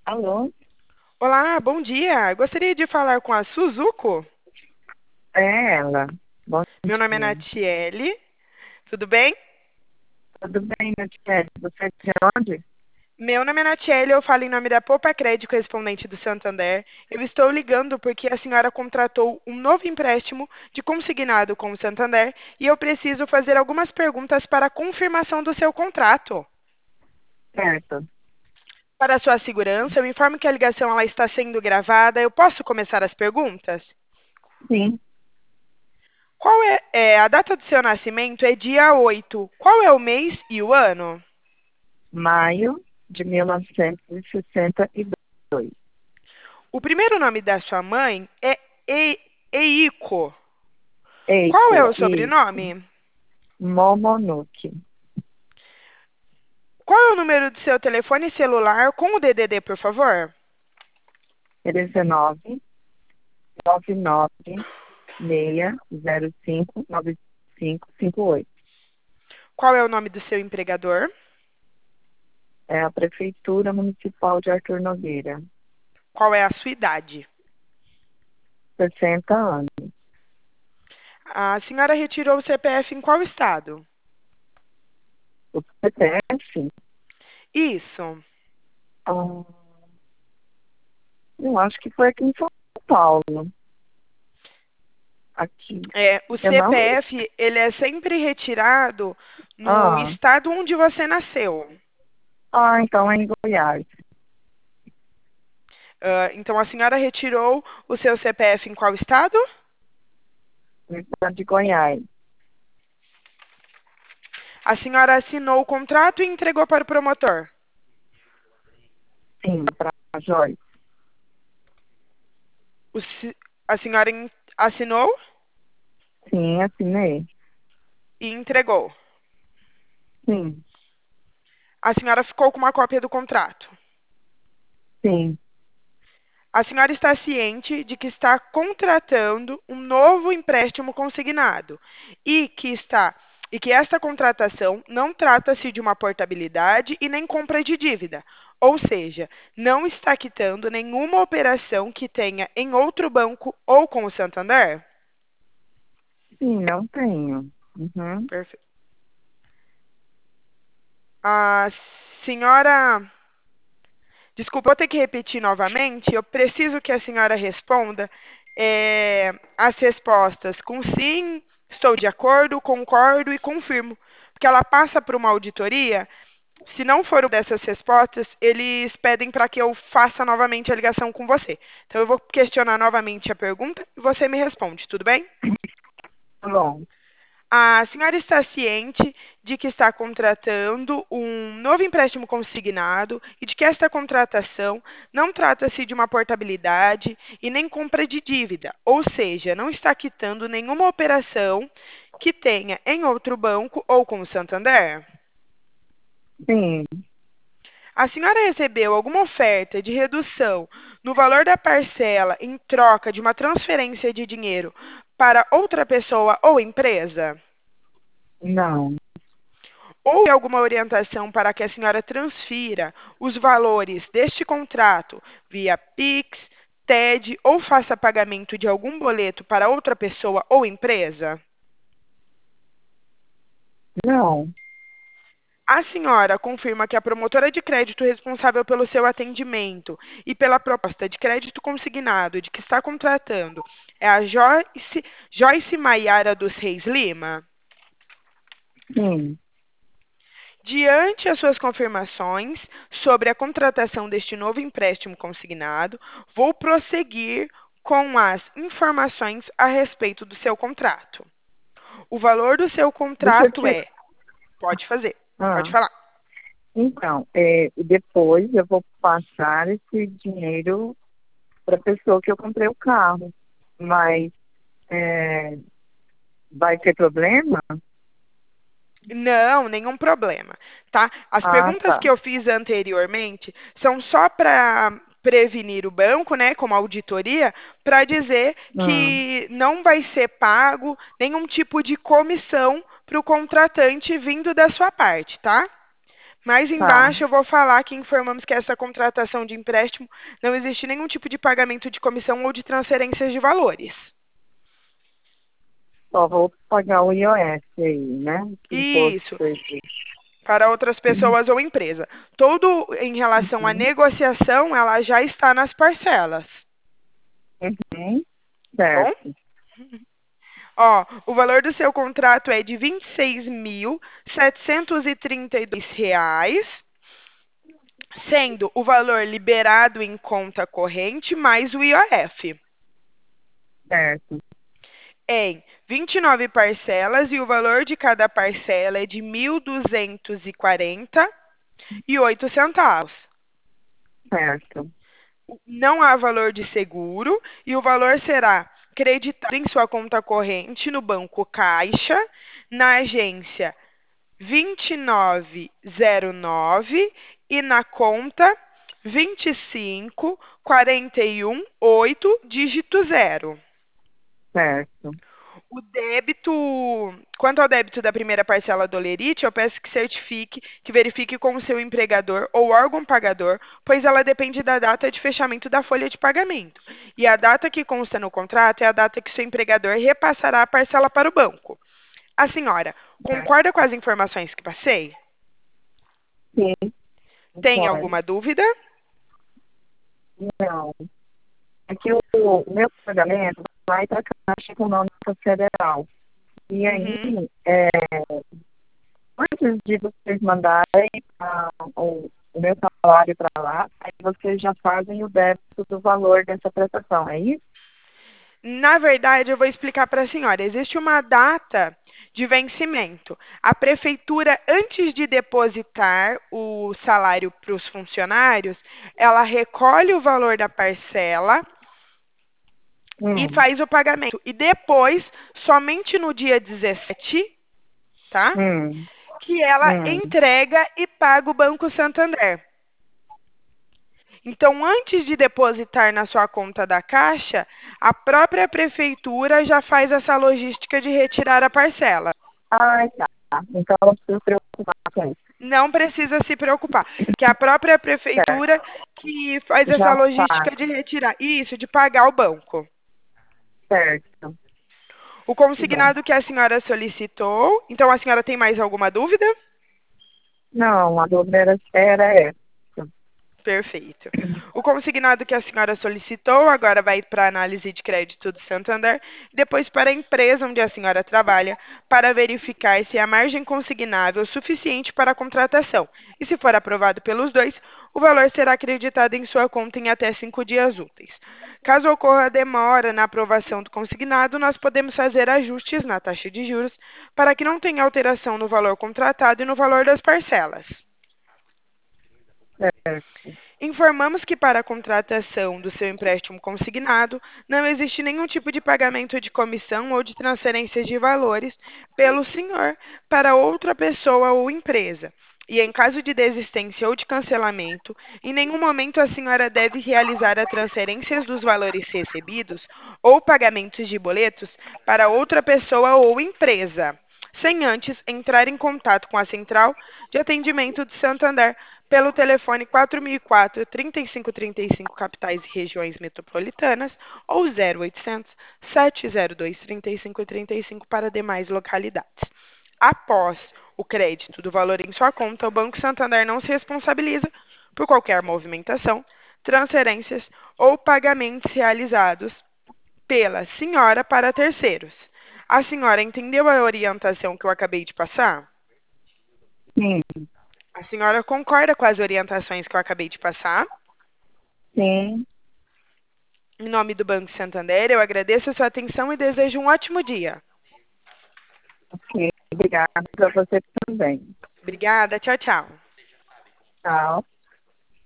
Alô? Olá, bom dia. Gostaria de falar com a Suzuko. É ela. Bom Meu nome é dia. Natiele. Tudo bem? Tudo bem, Natiele? Você é de onde? Meu nome é Natiele, eu falo em nome da Poupa Crédito correspondente do Santander. Eu estou ligando porque a senhora contratou um novo empréstimo de consignado com o Santander e eu preciso fazer algumas perguntas para a confirmação do seu contrato. Certo. Para a sua segurança, eu informo que a ligação ela está sendo gravada. Eu posso começar as perguntas? Sim. Qual a data do seu nascimento é dia 8. Qual é o mês e o ano? Maio de 1962. O primeiro nome da sua mãe é Eiko. Qual é Eiko, o isso. sobrenome? Momonuke. Qual é o número do seu telefone celular com o DDD, por favor? 19 99 605 9558. Qual é o nome do seu empregador? É a Prefeitura Municipal de Artur Nogueira. Qual é a sua idade? 60 anos. A senhora retirou o CPF em qual estado? O CPF? Isso. Ah, eu acho que foi aqui em São Paulo. Aqui. O Eu não. CPF, ele é sempre retirado no Ah. estado onde você nasceu. Então é em Goiás, Então, a senhora retirou o seu CPF em qual estado? no estado de Goiás. A senhora assinou o contrato e entregou para o promotor. Sim, para Joyce. O se- a senhora assinou Sim, assinei. e entregou. Sim, A senhora ficou com uma cópia do contrato. sim, A senhora está ciente de que está contratando um novo empréstimo consignado e que esta contratação não trata-se de uma portabilidade e nem compra de dívida, ou seja, não está quitando nenhuma operação que tenha em outro banco ou com o Santander? sim, não tenho. Uhum. Perfeito. A senhora, desculpa, vou ter que repetir novamente. Eu preciso que a senhora responda as respostas com sim, estou de acordo, concordo e confirmo. Porque ela passa por uma auditoria. Se não for uma dessas respostas, eles pedem para que eu faça novamente a ligação com você. Então, eu vou questionar novamente a pergunta e você me responde, tudo bem? Tá bom. A senhora está ciente de que está contratando um novo empréstimo consignado e de que esta contratação não trata-se de uma portabilidade e nem compra de dívida, ou seja, não está quitando nenhuma operação que tenha em outro banco ou com o Santander? Sim, A senhora recebeu alguma oferta de redução no valor da parcela em troca de uma transferência de dinheiro para outra pessoa ou empresa? não, Houve alguma orientação para que a senhora transfira os valores deste contrato via Pix, TED ou faça pagamento de algum boleto para outra pessoa ou empresa? não. A senhora confirma que a promotora de crédito responsável pelo seu atendimento e pela proposta de crédito consignado de que está contratando é a Joyce Maiara dos Reis Lima? Sim. Diante as suas confirmações sobre a contratação deste novo empréstimo consignado, vou prosseguir com as informações a respeito do seu contrato. O valor do seu Deixa eu contrato te. é. Pode fazer, pode Ah, falar. então, depois eu vou passar esse dinheiro para a pessoa que eu comprei o carro. Mas é, vai ter problema? Não, nenhum problema, tá? As Ah, perguntas tá. que eu fiz anteriormente são só para prevenir o banco, né, como auditoria, para dizer Ah, que não vai ser pago nenhum tipo de comissão para o contratante vindo da sua parte, tá? Mais Tá. embaixo eu vou falar que informamos que essa contratação de empréstimo não existe nenhum tipo de pagamento de comissão ou de transferências de valores. Só vou pagar o IOF aí, né? Imposto Isso, de serviço. para outras pessoas ou empresa. Todo em relação à Uhum. negociação, ela já está nas parcelas, Uhum. tá bom? Certo. Ó, o valor do seu contrato é de R$ 26.732, sendo o valor liberado em conta corrente mais o IOF, Certo. em 29 parcelas e o valor de cada parcela é de R$ 1.240,08. Certo. Não há valor de seguro e o valor será creditado em sua conta corrente no Banco Caixa, na agência 2909 e na conta 25418 dígito 0. Certo. O débito, quanto ao débito da primeira parcela do Lerite, eu peço que certifique, que verifique com o seu empregador ou órgão pagador, pois ela depende da data de fechamento da folha de pagamento. E a data que consta no contrato é a data que seu empregador repassará a parcela para o banco. A senhora Certo. concorda com as informações que passei? Sim, Tem pode. alguma dúvida? Não. É que o meu pagamento vai para a Caixa Econômica Federal. E aí, Uhum. é, antes de vocês mandarem o meu salário para lá, aí vocês já fazem o débito do valor dessa prestação, é isso? Na verdade, eu vou explicar para a senhora. Existe uma data de vencimento. A prefeitura, antes de depositar o salário para os funcionários, ela recolhe o valor da parcela e Hum, faz o pagamento. E depois, somente no dia 17, tá? hum, Que ela hum. entrega e paga o Banco Santander. Então, antes de depositar na sua conta da Caixa, a própria prefeitura já faz essa logística de retirar a parcela. Ah, tá. Então não preciso preocupar com isso. Não precisa se preocupar, que é a própria Certo. prefeitura que faz essa Já logística faz. de retirar. Isso, de pagar o banco. Certo. O Que bom. consignado que a senhora solicitou. Então, a senhora tem mais alguma dúvida? Não, a dúvida era essa. Perfeito. O consignado que a senhora solicitou agora vai para a análise de crédito do Santander, depois para a empresa onde a senhora trabalha, para verificar se a margem consignável é suficiente para a contratação. E se for aprovado pelos dois, o valor será acreditado em sua conta em até 5 dias úteis. Caso ocorra demora na aprovação do consignado, nós podemos fazer ajustes na taxa de juros para que não tenha alteração no valor contratado e no valor das parcelas. Certo. Informamos que para a contratação do seu empréstimo consignado, não existe nenhum tipo de pagamento de comissão ou de transferência de valores pelo senhor para outra pessoa ou empresa. E em caso de desistência ou de cancelamento, em nenhum momento a senhora deve realizar a transferência dos valores recebidos ou pagamentos de boletos para outra pessoa ou empresa, sem antes entrar em contato com a central de atendimento de Santander pelo telefone 4004 3535 capitais e regiões metropolitanas ou 0800 702 3535 para demais localidades. Após o crédito do valor em sua conta, o Banco Santander não se responsabiliza por qualquer movimentação, transferências ou pagamentos realizados pela senhora para terceiros. A senhora entendeu a orientação que eu acabei de passar? Sim, A senhora concorda com as orientações que eu acabei de passar? sim. Em nome do Banco Santander, eu agradeço a sua atenção e desejo um ótimo dia. Ok. Obrigada para você também. Obrigada, tchau, tchau. Tchau.